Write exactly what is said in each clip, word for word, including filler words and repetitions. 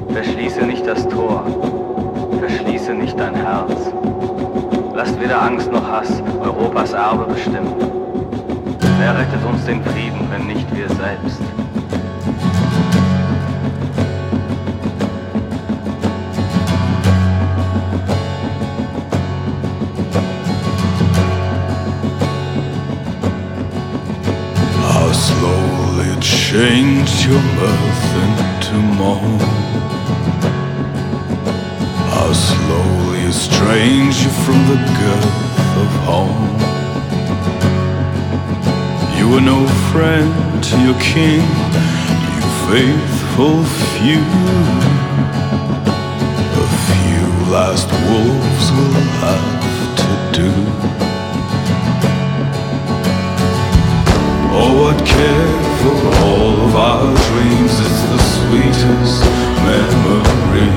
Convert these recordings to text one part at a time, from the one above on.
Verschließe nicht das Tor, verschließe nicht dein Herz. Lasst weder Angst noch Hass Europas Erbe bestimmen. Wer rettet uns den Frieden, wenn nicht wir selbst? How slowly it changed your mirth into moan. How slowly estranged you from the girth of home. You were no friend to your king, you faithful few. A few last wolves will have to do. Oh, what care for all of our dreams, it's the sweetest memory.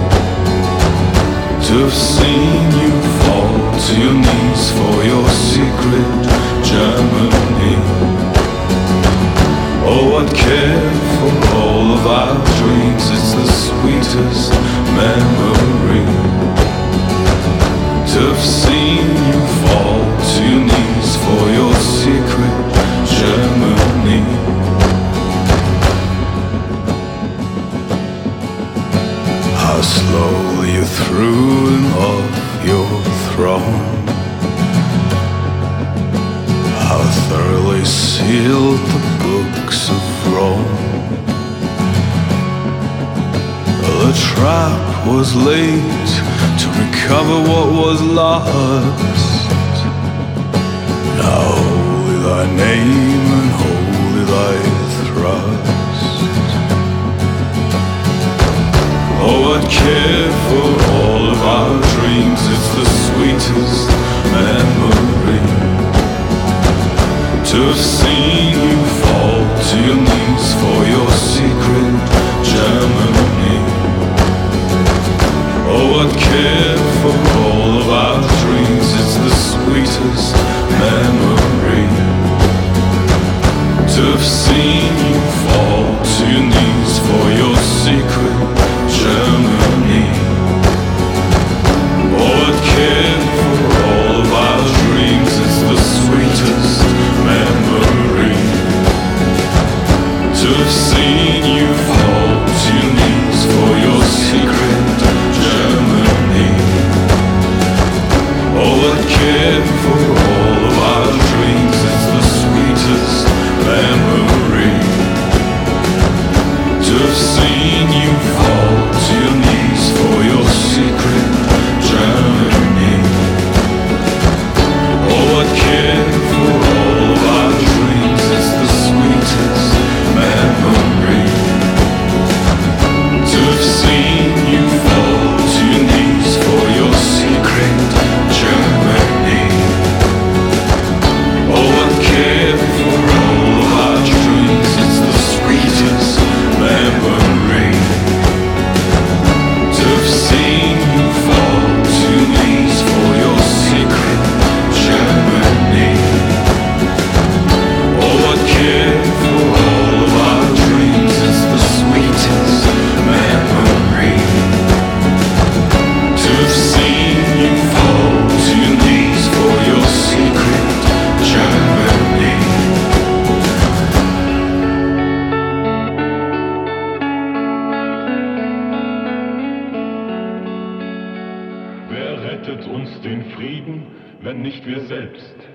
To have seen you fall to your knees for your secret Germany. Oh, what care for all of our dreams, it's the sweetest memory. To have seen you fall to your knees for your secret Germany. How slowly you threw him off your throne. How thoroughly sealed the books of Rome. The trap was laid to recover what was lost. Now holy thy name and holy thy thrust. Oh, what care for all of our dreams, it's the sweetest memory. To have seen you fall to your knees for your secret Germany. Oh, what care for all of our dreams, it's the sweetest memory. To have seen you fall to your knees for your secret Germany. Oh, what care for all of our dreams, it's the sweetest memory. To have seen you fall to your knees for your secret Germany. Oh, what care for all of our dreams, it's the sweetest memory. To have seen you fall to your knees for your secret Germany. Oh, what care for all of our dreams, it's the sweetest memory. To have seen you fall to your knees for your secret Germany. Oh, what care for all of our dreams, it's the sweetest memory. To have seen you fall to your knees for your secret Germany. Oh, what care for all of our dreams, it's the sweetest memory. To have seen you fall to your knees for your secret Germany. Wer rettet uns den Frieden, wenn nicht wir selbst?